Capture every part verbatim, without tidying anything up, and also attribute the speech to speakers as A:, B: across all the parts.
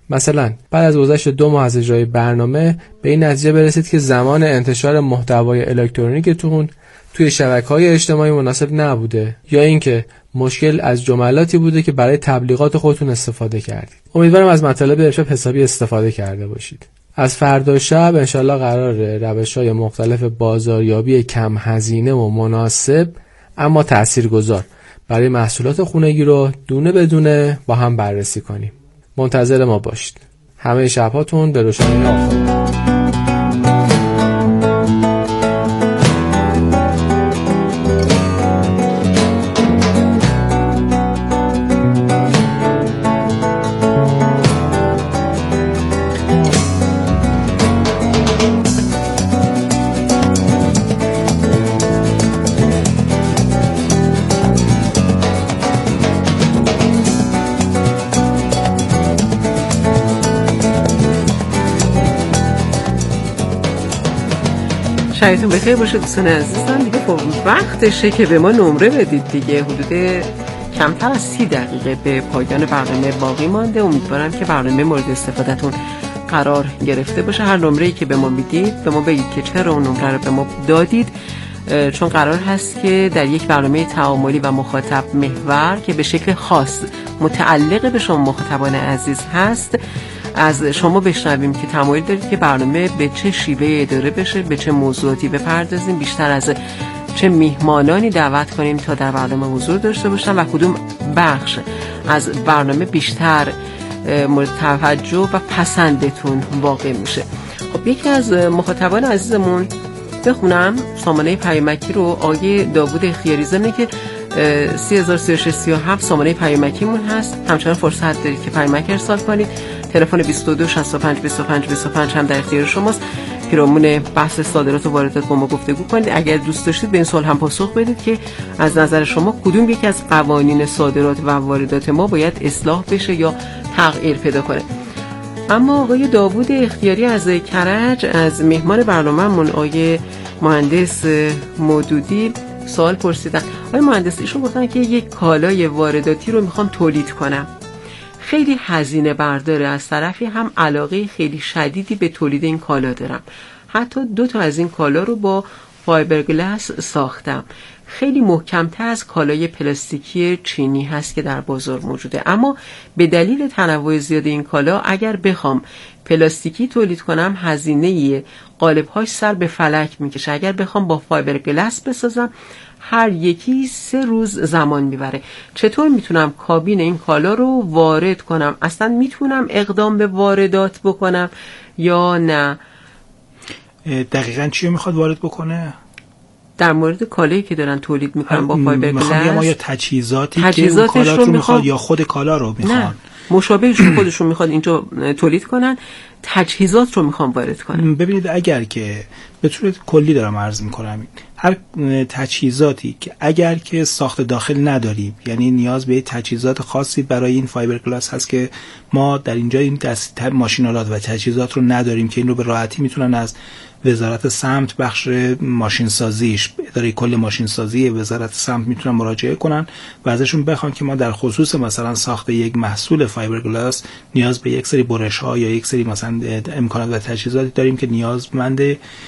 A: مثلا بعد از گذشت دو ماه از اجرای برنامه به این نتیجه برسید که زمان انتشار محتوای الکترونیکتون توی شبکه‌های اجتماعی مناسب نبوده، یا اینکه مشکل از جملاتی بوده که برای تبلیغات خودتون استفاده کردید. امیدوارم از مطالب امشب حسابی استفاده کرده باشید. از فردا شب انشالله قراره روش‌های مختلف بازاریابی کم هزینه و مناسب اما تاثیرگذار برای محصولات خونگی رو دونه بدونه با هم بررسی کنیم. منتظر ما باشید. همه شب‌هاتون به روشنی آفتاب.
B: شایدتون بخیر باشه دوستان عزیزم. دیگه وقتشه که به ما نمره بدید دیگه. حدود کمتر از سی دقیقه به پایان برنامه باقی مانده. امیدوارم که برنامه مورد استفادهتون قرار گرفته باشه. هر نمره‌ای که به ما میدید به ما بگید که چرا اون نمره رو به ما دادید، چون قرار هست که در یک برنامه تعاملی و مخاطب محور که به شکل خاص متعلق به شما مخاطبان عزیز هست از شما بشنویم که تمایل دارید که برنامه به چه شیوه اداره بشه، به چه موضوعاتی بپردازیم، بیشتر از چه میهمانانی دعوت کنیم تا در برنامه حضور داشته باشن و کدوم بخش از برنامه بیشتر مورد توجه و پسندتون واقع میشه. خب یکی از مخاطبان عزیزمون بخونم سامانه پیامکی رو، آقای داوود اختیاری، زمینه که سی هزار و سی و شش سی و هفت سامانه پیامکیمون هست. همچنان فرصت دارید که پیامک ارسال کنید. تلفن بیست و دو شصت و پنج بیست و پنج بیست و پنج هم در اختیار شماست. پیرامون بحث صادرات و واردات با ما گفتگو کنید. اگر دوست داشتید به این سوال هم پاسخ بدید که از نظر شما کدوم یکی از قوانین صادرات و واردات ما باید اصلاح بشه یا تغییر پیدا کنه. اما آقای داوود اختیاری از کرج از مهمان برنامه‌مون آقای مهندس مودودی سوال پرسیدن. آقای مهندس ایشون گفتن که یک کالای وارداتی رو میخوام تولید کنم، خیلی هزینه برداره، از طرفی هم علاقه خیلی شدیدی به تولید این کالا دارم. حتی دو تا از این کالا رو با فایبرگلاس ساختم. خیلی محکم‌تر از کالای پلاستیکی چینی هست که در بازار موجوده، اما به دلیل تنوع زیاد این کالا اگر بخوام پلاستیکی تولید کنم هزینه قالب‌هاش سر به فلک میکشه. اگر بخوام با فایبرگلاس بسازم هر یکی سه روز زمان میبره. چطور میتونم کابین این کالا رو وارد کنم؟ اصلا میتونم اقدام به واردات بکنم یا نه؟
C: دقیقاً چی میخواد وارد بکنه؟
B: در مورد کالایی که دارن تولید میکنن با فایبرگلاس،
C: میخوام یا تجهیزاتی که اون کالا رو میخواد یا خود کالا رو میخوان؟
B: نه، مشابهشون خودشون میخواد اینجا تولید کنن، تجهیزات رو میخوام وارد کنن.
C: ببینید اگر که به صورت کلی دارم عرض میکنم، هر تجهیزاتی که اگر که ساخت داخل نداریم، یعنی نیاز به تجهیزات خاصی برای این فایبرگلاس هست که ما در اینجا این دست ماشینالات و تجهیزات رو نداریم که این رو به راحتی میتونن از وزارت سمت بخش ماشین سازیش، اداره کل ماشین سازی وزارت سمت میتونن مراجعه کنن و ازشون بخوان که ما در خصوص مثلا ساخت یک محصول فایبرگلاس نیاز به یک سری برش ها یا یک سری مثلا امکانات و تجهیزاتی داریم که نیازمند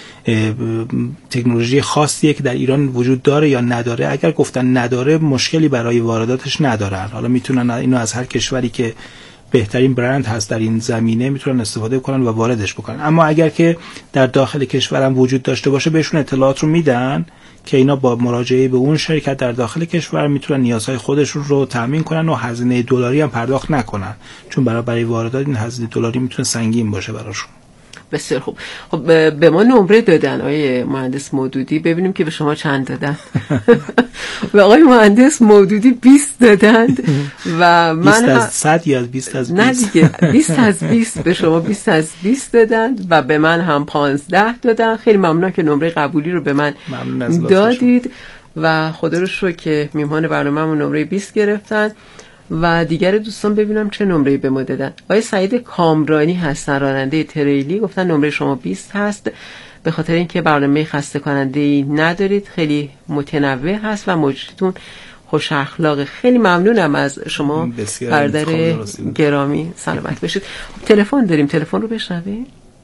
C: تکنولوژی خاصیه که در ایران وجود داره یا نداره. اگر گفتن نداره مشکلی برای وارداتش ندارن. حالا میتونن اینو از هر کشوری که بهترین برند هست در این زمینه میتونن استفاده کنن و واردش بکنن. اما اگر که در داخل کشورم وجود داشته باشه بهشون اطلاعات رو میدن که اینا با مراجعه به اون شرکت در داخل کشور میتونن نیازهای خودشون رو تامین کنن و هزینه دلاری هم پرداخت نکنن، چون برای برای واردات این هزینه دلاری میتونه سنگین باشه براشون.
B: بسیار خوب. خب به ما نمره دادن آقای مهندس مودودی، ببینیم که به شما چند دادن. به آقای مهندس مودودی بیست دادند و من
C: بیست از صد یا بیست از بیست؟
B: نه دیگه بیست از بیست به شما بیست از بیست دادند و به من هم پانزده دادن. خیلی ممنونم که نمره قبولی رو به من دادید و خدا رو شکر که میهمان برنامه‌مون نمره بیست گرفتن و دیگر دوستان ببینم چه نمره‌ای به ما دادن. آقای سعید کامرانی هستن، راننده تریلی، گفتن نمره شما بیست هست به خاطر اینکه برنامه خسته کننده‌ای ندارید، خیلی متنوع هست و موجودتون خوش اخلاق. خیلی ممنونم از شما برادر گرامی، سلامت بشید. تلفن داریم، تلفن رو بشنویم.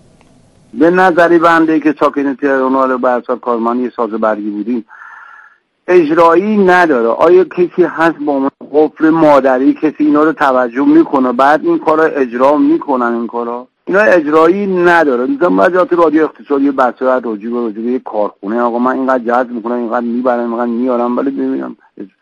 D: به نظری بنده که ساکن تهران و برسا کارمانی ساز برگی بودیم، اجرایی نداره. آیا کسی هست با قفل مادری کسی اینا رو توجه میکنه بعد این کارا اجرا میکنن؟ این کارا اینا اجرایی نداره. مثلا بعضیات رادیو اقتصادی بحثا راجع به راجع به کارخونه، آقا من اینقدر جذب میکنم، اینقدر میبرم، اینقدر میارم، ولی ببینم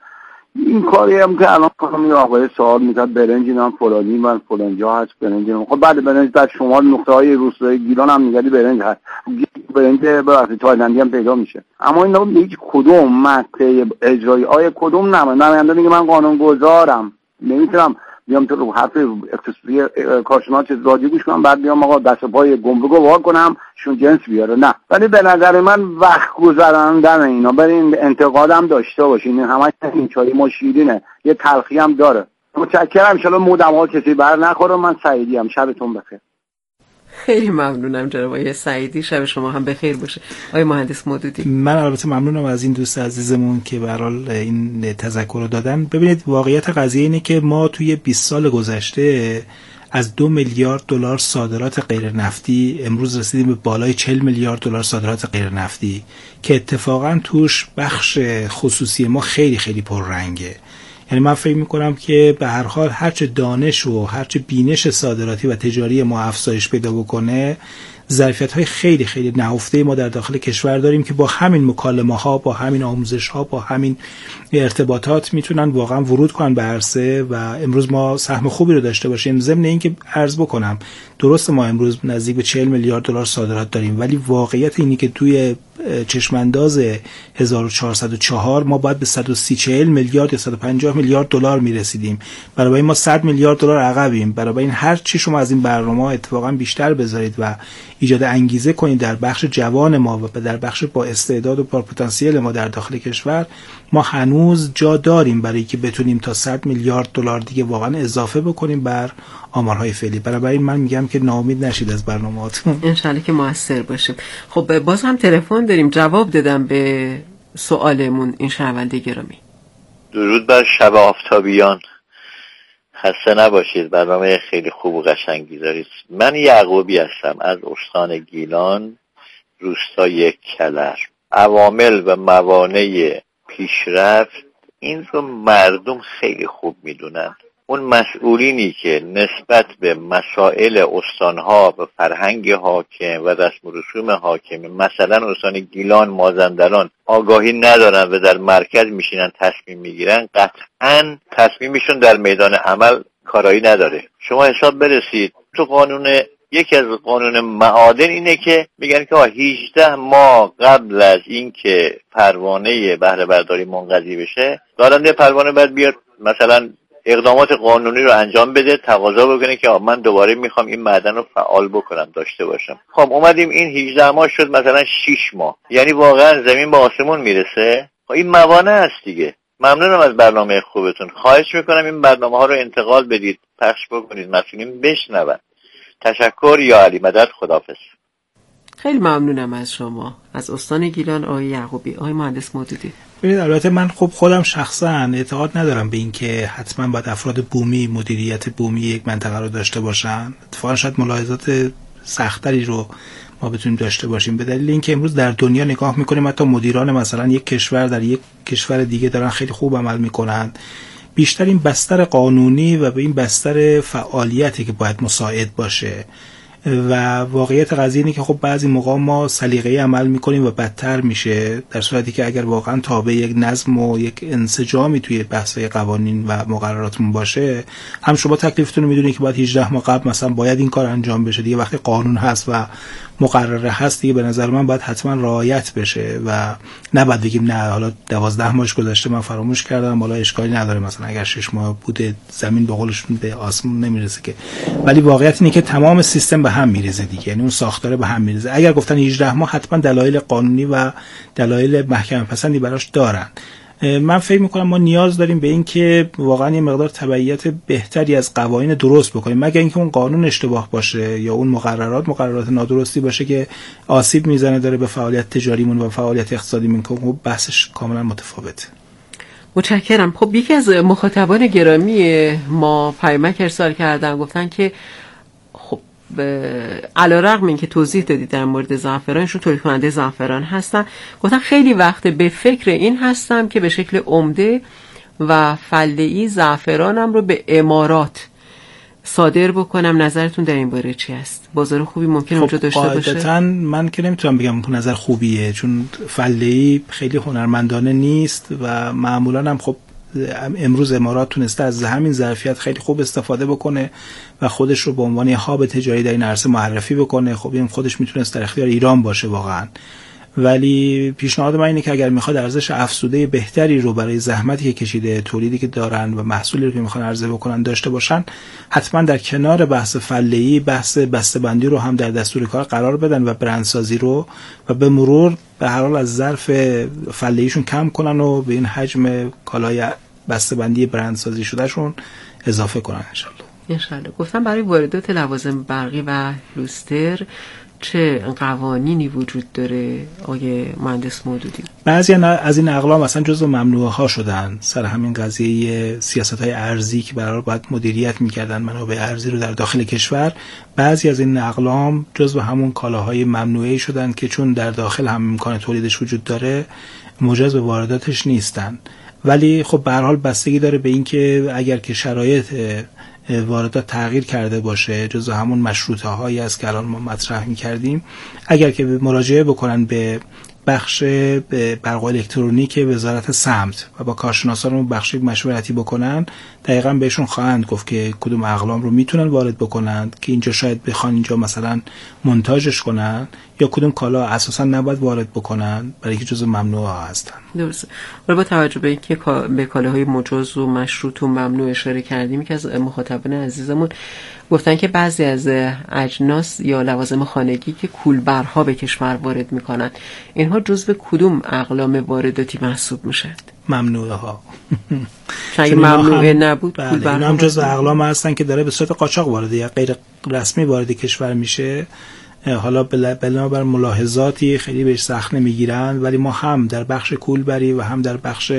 D: این کاری هم که الان کنم یه آقای سوال میکرد برنج اینا فلانی من فلانجا هست برنج. خب بعد برنج در شمال نقطه های روستایی گیلان هم میگردی برنج هست، برنج به تایلندی هم پیدا میشه. اما اینا هیچ کدوم مقطع اجرایی آیه کدوم نمه نماینده میگه من قانون گذارم نمیتونم بیام تو رو حرف اقتصادی کارشناس رادیو گوش کنم بعد بیام آقا دست پای گمرک رو وا کنم شون جنس بیاره. نه، ولی به نظر من وقت گذراندن اینا برای این انتقادم داشته باشین. همش این چای ما شیرینه، یه تلخی هم داره. متشکرم، ان شاءالله مودم ها کسی بر نخوره. من سعیدی ام، شبتون بخیر.
B: خیلی ممنونم جناب آقای سعیدی، شب شما هم بخیر باشه. آقای مهندس مودودی.
C: من البته ممنونم از این دوست عزیزمون که به هر حال این تذکر رو دادن. ببینید واقعیت قضیه اینه که ما توی بیست سال گذشته از دو میلیارد دلار صادرات غیر نفتی امروز رسیدیم به بالای چهل میلیارد دلار صادرات غیر نفتی که اتفاقا توش بخش خصوصی ما خیلی خیلی پررنگه. یعنی من فکر میکنم که به هر حال هرچه دانش و هرچه بینش صادراتی و تجاری ما افزایش پیدا بکنه، ظرفیت‌های خیلی خیلی نهفته ما در داخل کشور داریم که با همین مکالمه‌ها، با همین آموزش‌ها، با همین ارتباطات میتونن واقعا ورود کنن به عرصه و امروز ما سهم خوبی رو داشته باشیم. ضمن اینکه عرض بکنم درست ما امروز نزدیک به چهل میلیارد دلار صادرات داریم، ولی واقعیت اینی که توی چشمانداز هزار و چهارصد و چهار ما باید به صد و سی چهل میلیارد یا صد و پنجاه میلیارد دلار میرسیدیم. برای این ما صد میلیارد دلار عقبیم. برای این هر چی شما از این برنامه اتفاقا بیشتر بذارید و ایجاد انگیزه کنید در بخش جوان ما و در بخش با استعداد و با پتانسیل ما در داخل کشور، ما هنوز جا داریم برای که بتونیم تا صد میلیارد دلار دیگه واقعا اضافه بکنیم بر آمارهای فعلی. برای این من میگم که ناامید نشید از برنامه‌هاتون.
B: ان شاءالله که موثر باشیم. خب باز هم تلفن داریم، جواب دادم به سوالمون این شنونده گرامی.
E: درود بر شب آفتابیان، خسته نباشید، برنامه خیلی خوب و قشنگی دارید. من یعقوبی هستم از استان گیلان، روستای کلر. عوامل و موانع پیشرفت این رو مردم خیلی خوب میدونن. اون مسئولینی که نسبت به مسائل استانها و فرهنگ حاکم و رسم و رسوم حاکم، مثلا استان گیلان، مازندران، آگاهی ندارن و در مرکز میشینن تصمیم میگیرن، قطعا تصمیمشون در میدان عمل کارایی نداره. شما حساب برسید تو قانون، یکی از قانون معادن اینه که میگن که هجده ماه قبل از اینکه پروانه بهره برداری منقضی بشه، دارنده پروانه باید بیاد مثلا اقدامات قانونی رو انجام بده، تقاضا بکنه که من دوباره میخوام این معدن رو فعال بکنم، داشته باشم. خب اومدیم این هجده ماه شد مثلا شش ماه، یعنی واقعا زمین به آسمون میرسه. خب این موانع است دیگه. ممنونم از برنامه خوبتون. خواهش میکنم این برنامه ها رو انتقال بدید، پخش بکنید، مسئولین بشنون. تشکر. یا علی مدد. خداحافظ.
B: خیلی ممنونم از شما. از استان گیلان آقای یعقوبی. آقای مهندس مودودی.
C: ببینید البته من خب خودم شخصا اعتقاد ندارم به این که حتما باید افراد بومی مدیریت بومی یک منطقه رو داشته باشن. اتفاقا شاید ملاحظات سختری رو ما بتونیم داشته باشیم به دلیل اینکه امروز در دنیا نگاه میکنیم حتی مدیران مثلا یک کشور در یک کشور دیگه دارن خیلی خوب عمل میکنن. بیشتر این بستر قانونی و به این بستر فعالیتی که باید مساعد باشه و واقعیت قضیه اینه که خب بعضی موقع ما سلیقه‌ای عمل میکنیم و بدتر میشه، در صورتی که اگر واقعا تابع یک نظم و یک انسجامی توی بحث‌های قوانین و مقرراتمون باشه، هم شما تکلیفتون رو میدونید که باید هجده ماه قبل مثلا باید این کار انجام بشه دیگه. وقتی قانون هست و مقرره هست دیگه به نظر من باید حتما رعایت بشه و نباید بگیم نه حالا دوازده ماهش گذشته من فراموش کردم، حالا اشکالی نداره مثلا اگر شش ماه بوده زمین به قولشون به آسمون نمیرسه که. ولی واقعیت اینه که تمام سیستم به هم میریزه دیگه، یعنی اون ساختاره به هم میریزه. اگر گفتن هجده ماه حتما دلایل قانونی و دلایل محکمه پسندی براش دارن. من فکر میکنم ما نیاز داریم به این که واقعا یه مقدار تبعیت بهتری از قوانین درست بکنیم، مگر اینکه اون قانون اشتباه باشه یا اون مقررات مقررات نادرستی باشه که آسیب میزنه داره به فعالیت تجاریمون و فعالیت اقتصادیمون، که بحثش کاملا متفاوته.
B: متشکرم. خب یکی از مخاطبان گرامی ما پیامک ارسال کردن، گفتن که خب علیرغم این که توضیح دادید در مورد زعفرانشون تولید کننده زعفران هستن، گفتن خیلی وقت به فکر این هستم که به شکل عمده و فله‌ای زعفرانم رو به امارات صادر بکنم. نظرتون در این باره چی است؟ بازار خوبی ممکن اونجا
C: خب
B: داشته باشه؟
C: قاعدتاً من که نمیتونم بگم نظر خوبیه، چون فله‌ای خیلی هنرمندانه نیست و معمولاً هم خب امروز امارات تونسته از همین ظرفیت خیلی خوب استفاده بکنه و خودش رو به عنوان یه هاب تجاری در این عرصه معرفی بکنه. خب این خودش میتونست در اختیار ایران باشه واقعاً، ولی پیشنهاد من اینه که اگر میخواد ارزش افزوده بهتری رو برای زحمتی که کشیده، تولیدی که دارن و محصولی رو که میخوان عرضه بکنن داشته باشن، حتما در کنار بحث فله‌ای بحث بسته‌بندی رو هم در دستور کار قرار بدن و برندسازی رو، و به مرور به هر حال از ظرف فله‌ایشون کم کنن و به این حجم کالای بسته‌بندی برندسازی شدهشون اضافه کنن ان شاء الله.
B: ان شاء الله. گفتم برای واردات لوازم برقی و لوستر چه قوانینی وجود داره آقای مهندس مودودی؟
C: بعضی از این اقلام اصلا جزو ممنوعه ها شدن سر همین قضیه سیاست های ارزی که برای باید مدیریت میکردن منابع ارزی رو در داخل کشور. بعضی از این اقلام جزو همون کالاهای ممنوعه شدن که چون در داخل هم امکان تولیدش وجود داره مجاز به وارداتش نیستن، ولی خب به هر حال بستگی داره به این که اگر که شرایط واردات تغییر کرده باشه، جزو همون مشروطه هایی است که الان ما مطرح می‌کردیم، اگر که مراجعه بکنن به بخش برق الکترونیک وزارت سمت و با کارشناسان اون بخش مشورتی بکنن، دقیقاً بهشون خواهند گفت که کدوم اقلام رو میتونن وارد بکنن که اینجا شاید بخوان اینجا مثلا مونتاژش کنن، یا کدوم کالا اساساً نباید وارد بکنن برای اینکه جزو ممنوعه ها هستن.
B: درسته. ولی با توجه به اینکه به کالاهای مجاز و مشروط و ممنوع اشاره کردیم، که از مخاطبان عزیزمون گفتن که بعضی از اجناس یا لوازم خانگی که کولبرها به کشور وارد میکنن، اینها جزو کدوم اقلام وارداتی محسوب میشن؟
C: ممنوعه ها.
B: اگه ممنوعه نبود
C: بله،
B: کولبرها
C: اینا هم جزو اقلام هستن که داره به صورت قاچاق وارد یا غیر رسمی وارد کشور میشه. حالا بنابر ملاحظاتی خیلی بهش سخت نمیگیرن، ولی ما هم در بخش کولبری و هم در بخش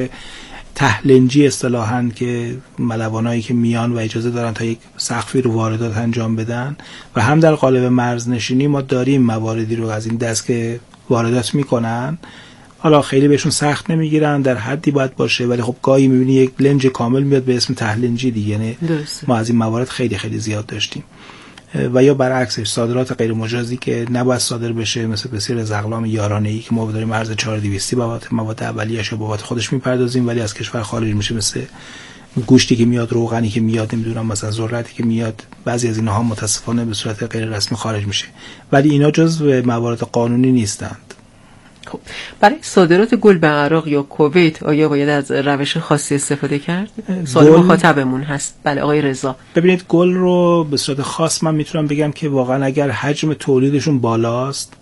C: تهلنجی اصطلاحاً که ملوانایی که میان و اجازه دارن تا یک سقفی رو واردات انجام بدن، و هم در قالب مرزنشینی ما داریم مواردی رو از این دست که واردات میکنن. حالا خیلی بهشون سخت نمیگیرن، در حدی باید باشه، ولی خب گاهی میبینی یک لنج کامل میاد به اسم تهلنجی دیگه، یعنی ما از این موارد خیلی خیلی زیاد داشتیم. و یا برعکسش صادرات غیر مجازی که نباید صادر بشه، مثل بسیار از اقلام یارانه‌ای که ما داریم ارز چهار هزار و دویست بابت مواد اولیه‌اش رو بابت خودش میپردازیم ولی از کشور خارج میشه، مثل گوشتی که میاد، روغنی که میاد، نمیدونم مثلا ذرتی که میاد، بعضی از اینها متاسفانه به صورت غیر رسمی خارج میشه، ولی اینا جزو موارد قانونی نیستند.
B: خب برای صادرات گل به عراق یا کویت آیا باید از روش خاصی استفاده کرد؟ سوال مخاطبمون هست. بله آقای رضا.
C: ببینید گل رو به صورت خاص من میتونم بگم که واقعا اگر حجم تولیدشون بالاست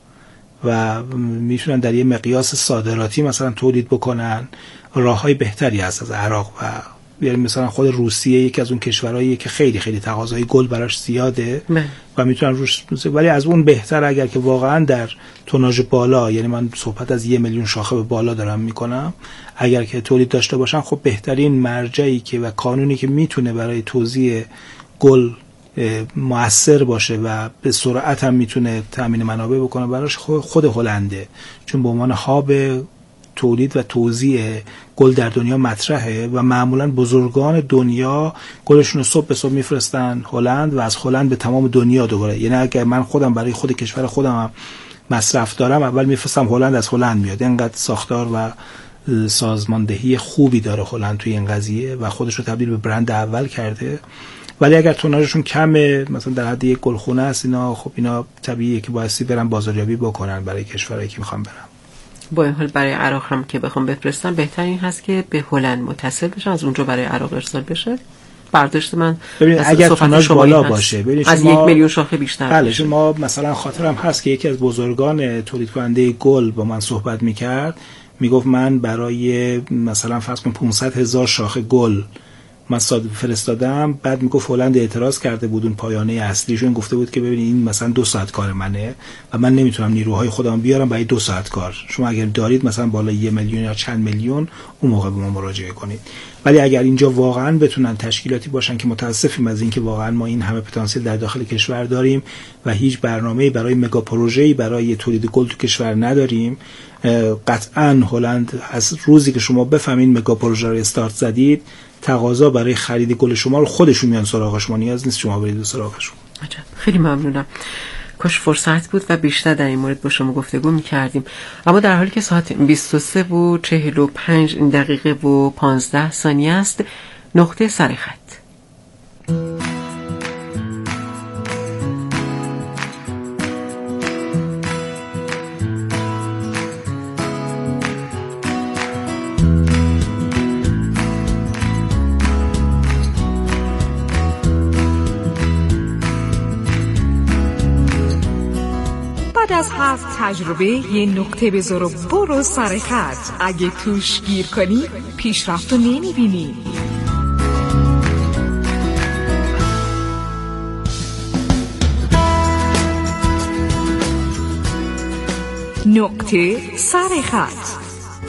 C: و میتونن در یه مقیاس صادراتی مثلا تولید بکنن، راههای بهتری هست از عراق و یعنی مثلا خود روسیه یکی از اون کشورهایی که خیلی خیلی تقاضای گل براش زیاده من. و میتونن روش، ولی از اون بهتر اگر که واقعا در توناژ بالا، یعنی من صحبت از یه میلیون شاخه به بالا دارم میکنم، اگر که تولید داشته باشن، خب بهترین مرجعی که و قانونی که میتونه برای توزیع گل مؤثر باشه و به سرعت هم میتونه تامین منابع بکنه براش خود هلنده، چون به عنوان هاب تولید و توزیع گل در دنیا مطرحه و معمولا بزرگان دنیا گلشون رو صبح به صبح میفرستن هلند و از هلند به تمام دنیا دوباره. یعنی اگر من خودم برای خود کشور خودم هم مصرف دارم، اول میفرستم هلند، از هلند میاد. اینقدر ساختار و سازماندهی خوبی داره هلند توی این قضیه و خودش رو تبدیل به برند اول کرده. ولی اگر توناژشون کمه، مثلا در حد یک گلخونه است، اینا خب اینا طبیعیه که بایستی برن بازاریابی بکنن برای کشورایی که میخوان برن.
B: با این حال برای عراق هم که بخوام بفرستم، بهتر این هست که به هلند متصل بشن، از اونجا برای عراق ارسال بشه. برداشت من
C: ببینید اگر توناژ بالا باشه، ببینید
B: از یک میلیون شاخه بیشتر.
C: بله، ما مثلا خاطرم هست که یکی از بزرگان تولید کننده گل با من صحبت میکرد، میگفت من برای مثلا فرض کن پانصد هزار شاخه گل من ساده فرستادم، بعد میگفت هلند اعتراض کرده بود، اون پایانه اصلیشون گفته بود که ببینید این مثلا دو ساعت کار منه و من نمیتونم نیروهای خودم بیارم برای دو ساعت کار، شما اگر دارید مثلا بالا یه میلیون یا چند میلیون اون موقع به ما مراجعه کنید. ولی اگر اینجا واقعا بتونن تشکیلاتی باشن که متاسفیم از اینکه واقعا ما این همه پتانسیل در داخل کشور داریم و هیچ برنامه‌ای برای مگا پروژه‌ای برای تولید گل تو کشور نداریم، قطعا هلند از روزی که شما بفهمین مگا پروژه رو استارت زدید، تقاضا برای خرید گل شما رو خودشون میان سراغ شما، نیاز نیست شما برید سراغشون.
B: خیلی ممنونم. کاش فرصت بود و بیشتر در این مورد با شما گفتگو می‌کردیم. اما در حالی که ساعت بیست و سه و چهل و پنج دقیقه و پانزده ثانیه است، نقطه سر خط.
F: از هر تجربه یه نقطه بذار و برو سر خط. اگه توش گیر کنی پیشرفت رو نمیبینی. نقطه سر خط.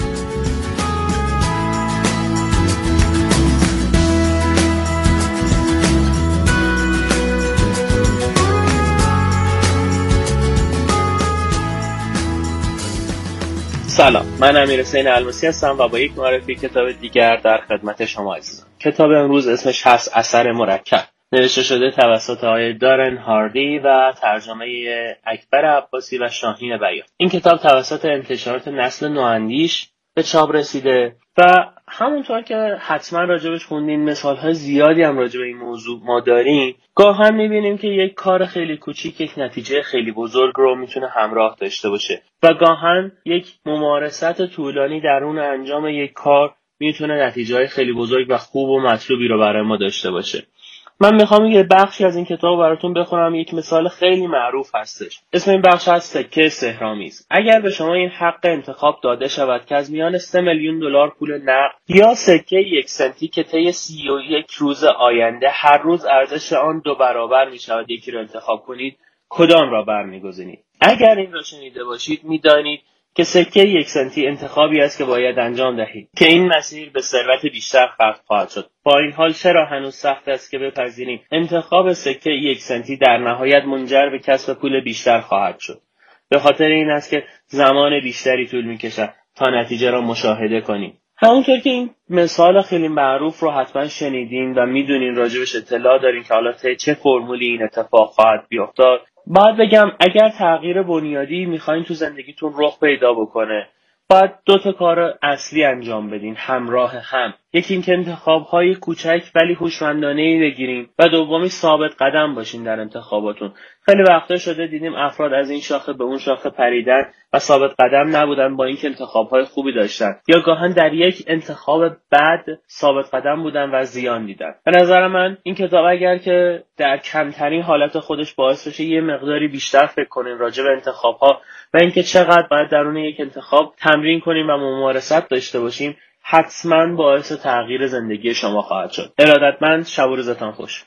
G: سلام، من امیرحسین الماسی هستم و با یک معرفی کتاب دیگر در خدمت شما عزیزان. کتاب امروز اسمش هست اثر مرکب. نوشته شده توسط آقای دارن هاردی و ترجمه اکبر عباسی و شاهین بیات. این کتاب توسط انتشارات نسل نواندیش به چاپ رسیده و همونطور که حتما راجبش خوندین، مثال‌های زیادی هم راجب این موضوع ما داریم. گاهن می‌بینیم که یک کار خیلی کوچیک یک نتیجه خیلی بزرگ رو میتونه همراه داشته باشه و گاهن یک ممارست طولانی درون انجام یک کار میتونه نتیجه‌های خیلی بزرگ و خوب و مطلوبی رو برای ما داشته باشه. من میخوام یه بخشی از این کتاب براتون بخونم. یک مثال خیلی معروف هستش. اسم این بخش هست سکه سحرآمیز. اگر به شما این حق انتخاب داده شود که از میان سه میلیون دلار پول نقد یا سکه یک سنتی که طی سی و یک روز آینده هر روز ارزش آن دو برابر میشود یکی رو انتخاب کنید، کدام را برمیگزینید؟ اگر این را شنیده باشید میدانید که سکه یک سنتی انتخابی است که باید انجام دهید که این مسیر به ثروت بیشتر ختم خواهد شد. با این حال چرا هنوز سخت است که بپذیریم انتخاب سکه یک سنتی در نهایت منجر به کسب پول بیشتر خواهد شد؟ به خاطر این است که زمان بیشتری طول می‌کشد تا نتیجه را مشاهده کنیم. همونطور که این مثال خیلی معروف رو حتما شنیدین و میدونین، راجبش اطلاع دارین که حالا چه فرمولی این اتفاق خواهد بیفتاد. باید بگم اگر تغییر بنیادی میخواین تو زندگیتون رخ پیدا بکنه، باید دو تا کار اصلی انجام بدین همراه هم. یکی این که انتخاب‌های کوچک ولی هوشمندانه‌ای بگیرین و دومی ثابت قدم باشین در انتخاباتون. خیلی وقتا شده دیدیم افراد از این شاخه به اون شاخه پریدن و ثابت قدم نبودن با اینکه انتخاب‌های خوبی داشتن، یا گاهن در یک انتخاب بد ثابت قدم بودن و زیان دیدن. به نظر من این کتاب اگر که در کمترین حالت خودش باعث بشه یه مقداری بیشتر فکر کنین راجع به انتخاب‌ها و اینکه چقدر باید درون یک انتخاب تمرین کنیم و ممارست داشته باشیم، حتما باعث تغییر زندگی شما خواهد شد. ارادتمند، شب و روزتان خوش.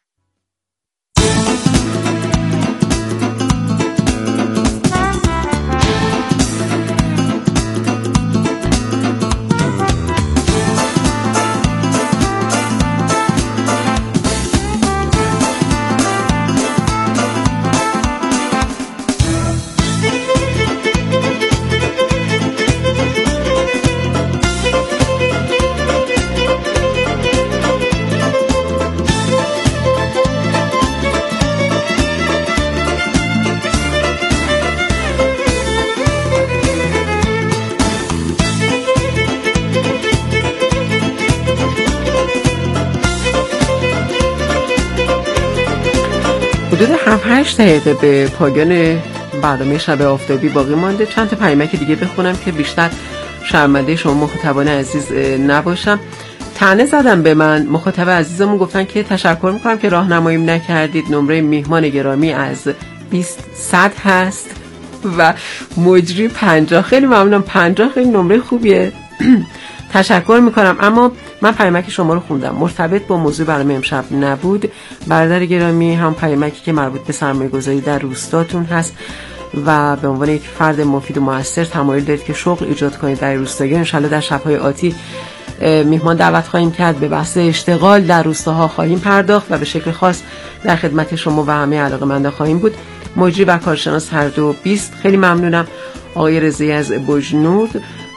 B: حدود هفت هشت دقیقه به پایان برنامه شب آفتابی باقی مانده. چند تا پیامک دیگه بخونم که بیشتر شرمنده شما مخاطبان عزیز نباشم. طعنه زدم به من. مخاطب عزیزمون گفتن که تشکر میکنم که راهنماییم نکردید. نمره میهمان گرامی از بیست صد هست و مجری پنجاه. خیلی ممنونم. پنجاه خیلی نمره خوبیه. تشکر میکنم. اما من پیامک شما رو خوندم، مرتبط با موضوع برنامه امشب نبود. برادر گرامی، هم پیامکی که مربوط به سرمایه‌گذاری در روستاتون هست و به عنوان یک فرد مفید و موثر تمایل دارید که شغل ایجاد کنید در روستایی. ان شاءالله در شب‌های آتی میهمان دعوت خواهیم کرد، به بحث اشتغال در روستاها خواهیم پرداخت و به شکل خاص در خدمت شما و همه علاقه‌مندان خواهیم بود. مجری و کارشناس هر دو بیست. خیلی ممنونم آقای رضایی از بجنود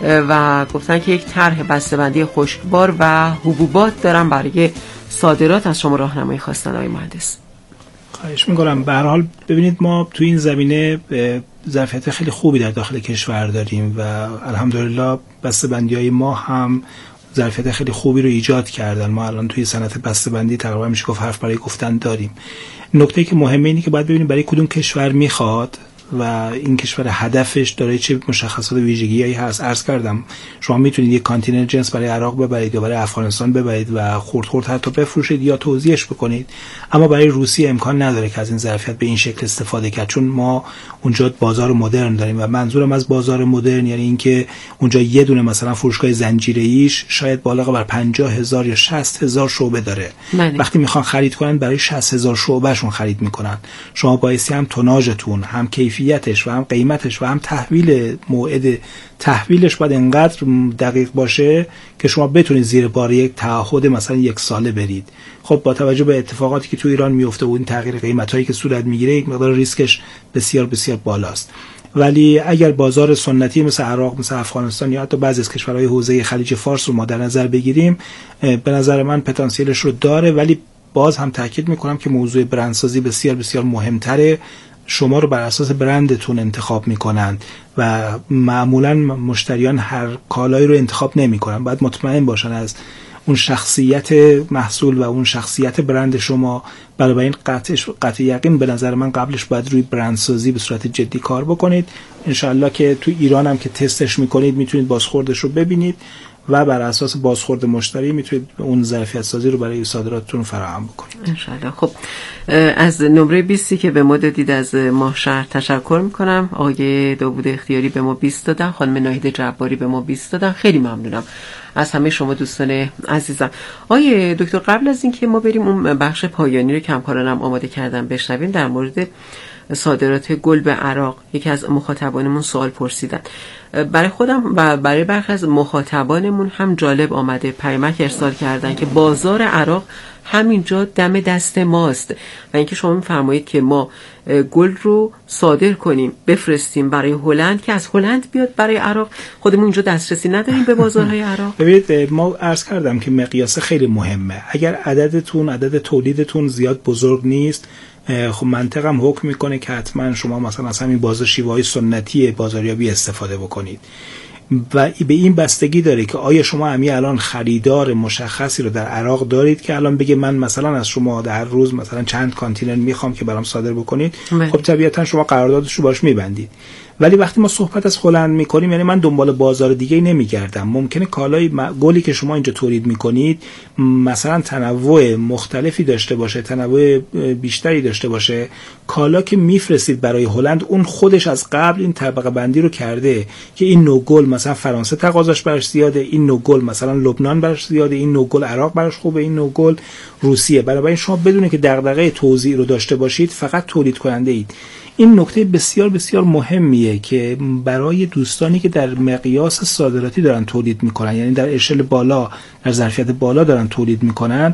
B: و گفتن که یک طرح بسته‌بندی خشکبار و حبوبات دارم برای صادرات، از شما راهنمایی خواستن آقای مهندس.
C: خواهش می‌کنم. به هر حال ببینید ما تو این زمینه ظرفیت خیلی خوبی در داخل کشور داریم و الحمدلله بسته‌بندی‌های ما هم ظرفیت خیلی خوبی رو ایجاد کردن. ما الان توی صنعت بسته‌بندی تقریبا میشه گفت حرف برای گفتن داریم. نکته‌ای که مهمه اینه که باید ببینیم برای کدوم کشور میخواد و این کشور هدفش داره چه مشخصات و ویژگی‌هایی هست. عرض کردم شما میتونید یک کانتینر جنس برای عراق ببرید یا برای افغانستان ببرید و خرد خرد حتی بفروشید یا توزیعش بکنید، اما برای روسیه امکان نداره که از این ظرفیت به این شکل استفاده کرد، چون ما اونجا بازار مدرن داریم و منظورم از بازار مدرن یعنی اینکه اونجا یه دونه مثلا فروشگاه زنجیره‌ایش شاید بالغ بر پنجاه هزار یا شصت هزار شعبه داره. معنی. وقتی میخوان خرید کنن برای شصت هزار شعبهشون خرید میکنن. شما بایستی هم توناژتون، هم کیفیتش و هم قیمتش و هم تحویل موعد تحویلش باید انقدر دقیق باشه که شما بتونید زیر بار یک تعهد مثلا یک ساله برید. خب با توجه به اتفاقاتی که تو ایران میفته و این تغییر قیمتایی که صورت میگیره یک مقدار ریسکش بسیار بسیار بالاست. ولی اگر بازار سنتی مثل عراق، مثل افغانستان یا حتی بعضی از کشورهای حوزه خلیج فارس رو ما در نظر بگیریم، به نظر من پتانسیلش رو داره، ولی باز هم تاکید میکنم که موضوع برندسازی بسیار بسیار مهمتره. شما رو بر اساس برندتون انتخاب میکنند و معمولا مشتریان هر کالایی رو انتخاب نمیکنن. باید مطمئن باشن از اون شخصیت محصول و اون شخصیت برند شما. برای این قطعش قطع یقین به نظر من قبلش باید روی برندسازی به صورت جدی کار بکنید. انشالله که تو ایران هم که تستش میکنید میتونید بازخوردش رو ببینید و بر اساس بازخورد مشتری میتونید اون ظرفیت سازی رو برای صادراتتون فراهم بکنید
B: انشالله. خب از نمره بیست که به ما دادید از ماهشهر تشکر میکنم. آقای داوود اختیاری به ما بیست دادن، خانم ناهید جباری به ما بیست دادن. خیلی ممنونم از همه شما دوستان عزیزم. آقای دکتر، قبل از اینکه ما بریم اون بخش پایانی رو که همکارانم آماده کردن بشنویم، در مورد صادرات گل به عراق یکی از مخاطبانمون سوال پرسیدن. برای خودم و برای برخی از مخاطبانمون هم جالب آمده، پیامک ارسال کردن که بازار عراق همینجا دم دست ماست و اینکه شما میفرمایید که ما گل رو صادر کنیم بفرستیم برای هلند که از هلند بیاد برای عراق. خودمون اینجا دسترسی نداریم به بازارهای عراق.
C: ببینید ما عرض کردم که مقیاس خیلی مهمه. اگر عددتون عدد تولیدتون زیاد بزرگ نیست، خب منطق هم حکم میکنه که حتما شما مثلا از همین بازار شیوه‌های سنتی بازاریابی استفاده بکنید و به این بستگی داره که آیا شما همی الان خریدار مشخصی رو در عراق دارید که الان بگه من مثلا از شما در روز مثلا چند کانتینر میخوام که برام صادر بکنید. خب طبیعتا شما قراردادش رو باش میبندید. ولی وقتی ما صحبت از هلند میکنیم یعنی من دنبال بازار دیگه نمیگردم. ممکنه کالای گلی که شما اینجا تولید میکنید مثلا تنوع مختلفی داشته باشه، تنوع بیشتری داشته باشه. کالا که میفرستید برای هلند اون خودش از قبل این طبقه بندی رو کرده که این نوع گل مثلا فرانسه تقاضاش براش زیاده، این نوع گل مثلا لبنان براش زیاده، این نوع گل عراق براش خوبه، این نوع گل روسیه. بنابراین شما بدون که دغدغه توزیع رو داشته باشید فقط تولید کننده اید. این نکته بسیار بسیار مهمیه که برای دوستانی که در مقیاس صادراتی دارن تولید میکنن، یعنی در اشل بالا، در ظرفیت بالا دارن تولید میکنن،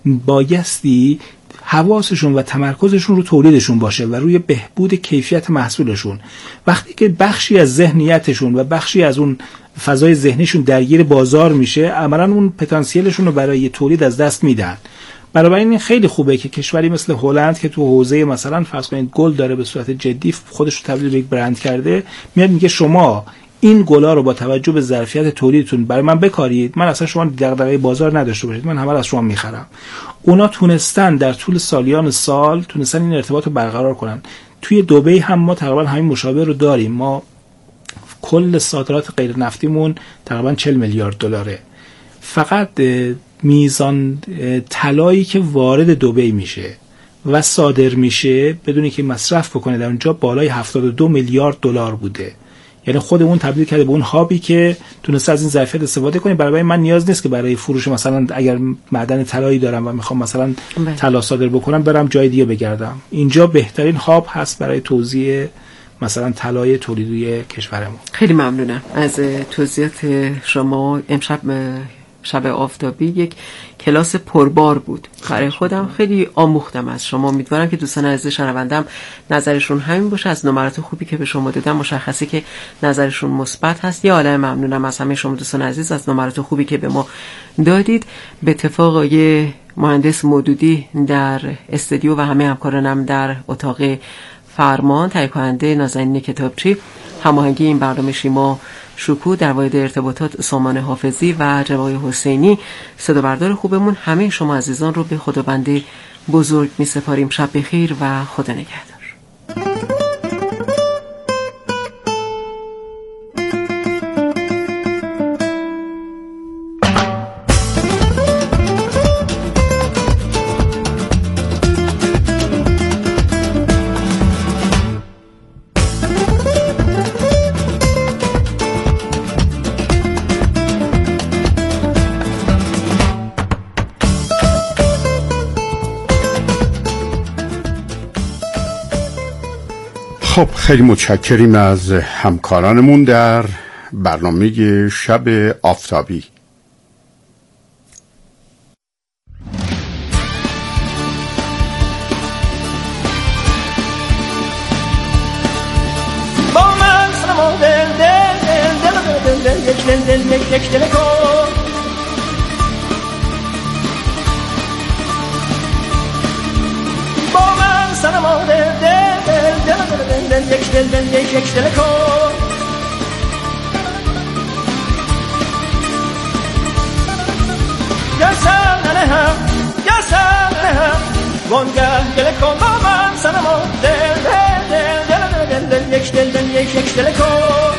C: بایستی حواسشون و تمرکزشون رو تولیدشون باشه و روی بهبود کیفیت محصولشون. وقتی که بخشی از ذهنیتشون و بخشی از اون فضای ذهنیشون درگیر بازار میشه، عملاً اون پتانسیلشون رو برای تولید از دست میدن. بنابراین این خیلی خوبه که کشوری مثل هلند که تو حوزه مثلا فرض کنید گل داره به صورت جدی خودش رو تبدیل به یک برند کرده، میاد میگه شما این گلا رو با توجه به ظرفیت تولیدتون برای من بکارید، من اصلا شما دغدغه بازار نداشته باشید، من همه از شما میخرم. اونا تونستن در طول سالیان سال تونستن این ارتباط رو برقرار کنن. توی دبی هم ما تقریبا همین مشابه رو داریم. ما کل صادرات غیر نفتیمون تقریبا چهل میلیارد دلاره. فقط میزان طلایی که وارد دبی میشه و صادر میشه بدون که مصرف بکنه در اونجا بالای هفتاد و دو میلیارد دلار بوده. یعنی خود اون تبدیل کرده به اون هابی که تونسته از این ظرفیت استفاده کنه. برای من نیاز نیست که برای فروش مثلا اگر معدن طلایی دارم و میخوام مثلا طلا صادر بکنم برم جای دیگه بگردم. اینجا بهترین هاب هست برای توزیع مثلا طلای تولیدی کشورمون.
B: خیلی ممنونم از توضیحات شما. امشب شب آفتابی یک کلاس پربار بود برای خودم، خیلی آموختم از شما. امیدوارم که دوستان عزیز شنوندم نظرشون همین باشه. از نمرات خوبی که به شما دادم مشخصه که نظرشون مثبت هست. یه عالم ممنونم از همه شما دوستان عزیز از نمرات خوبی که به ما دادید. به اتفاق آقای مهندس مودودی در استودیو و همه همکارانم در اتاق فرمان، تهیه کننده نازنین کتابچی، هماهنگی این برنامه شیما شکو، در واحد ارتباطات سامان حافظی و جوای حسینی، صدا بردار خوبمون، همه شما عزیزان رو به خداوند بزرگ می سپاریم. شب بخیر و خدا نگهدار.
H: خب خیلی متشکریم از همکارانمون در برنامه شب آفتابی.
I: با من سلام دل دل دل دل دل دل یک دل دل یک یک دل کن، با من سلام دل دل دل دل دل یک دل دل یک یک دل کن. یا سر هم یا سر هم وانگه دل کن، با من سلام دل دل دل دل دل یک دل دل یک یک دل کن.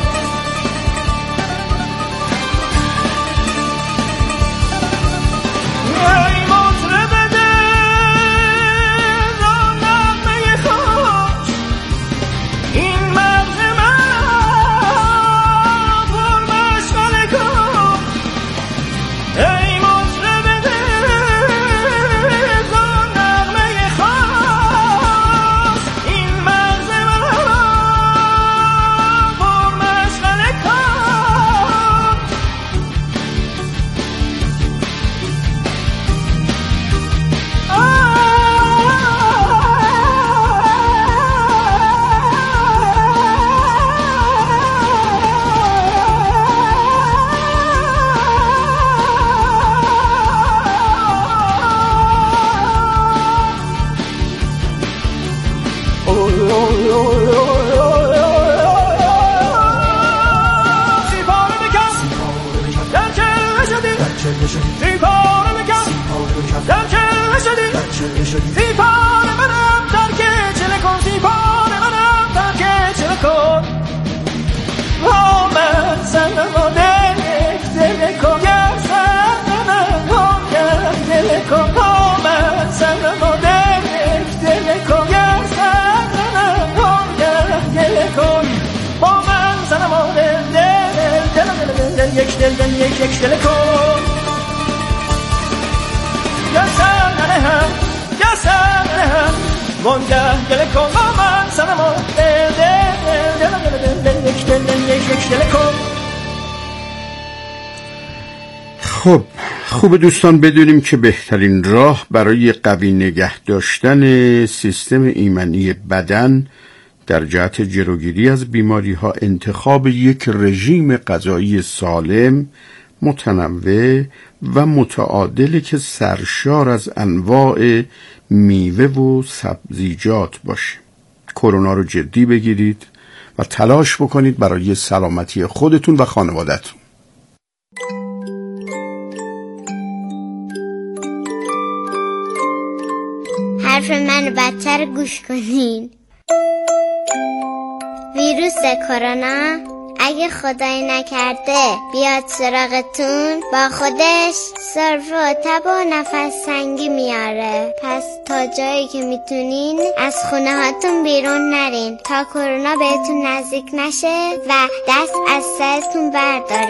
I: یک دل دل یک یک دل کن، یا سر هم یا سر هم وانگه دل کن، با من سلام دل دل دل دل یک دل دل یک یک دل کن.
H: خب خوب دوستان بدونیم که بهترین راه برای قوی نگه داشتن سیستم ایمنی بدن در جهت جلوگیری از بیماری ها انتخاب یک رژیم غذایی سالم، متنوع و متعادل که سرشار از انواع میوه و سبزیجات باشه. کرونا رو جدی بگیرید و تلاش بکنید برای سلامتی خودتون و خانواده‌تون.
J: حرف من بدتر گوش کنین. ویروس کرونا اگه خدای نکرده بیاد سراغتون، با خودش سرفه و تب و نفس تنگی میاره. پس تا جایی که میتونین از خونه هاتون بیرون نرین تا کرونا بهتون نزدیک نشه و دست از سرتون برداره.